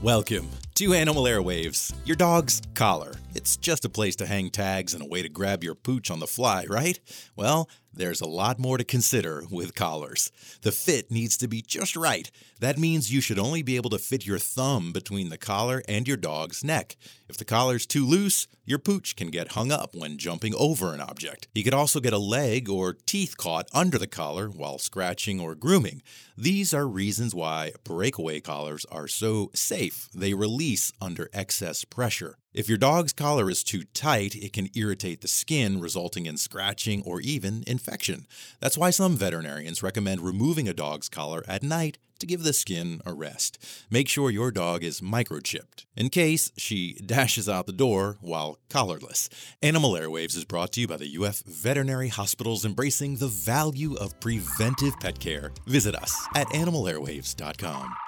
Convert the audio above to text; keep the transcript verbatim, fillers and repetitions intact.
Welcome to Animal Airwaves, your dog's collar. It's just a place to hang tags and a way to grab your pooch on the fly, right? Well, there's a lot more to consider with collars. The fit needs to be just right. That means you should only be able to fit your thumb between the collar and your dog's neck. If the collar's too loose, your pooch can get hung up when jumping over an object. He could also get a leg or teeth caught under the collar while scratching or grooming. These are reasons why breakaway collars are so safe. They release under excess pressure. If your dog's collar is too tight, it can irritate the skin, resulting in scratching or even infection. That's why some veterinarians recommend removing a dog's collar at night to give the skin a rest. Make sure your dog is microchipped in case she dashes out the door while collarless. Animal Airwaves is brought to you by the U F Veterinary Hospitals, embracing the value of preventive pet care. Visit us at animal airwaves dot com.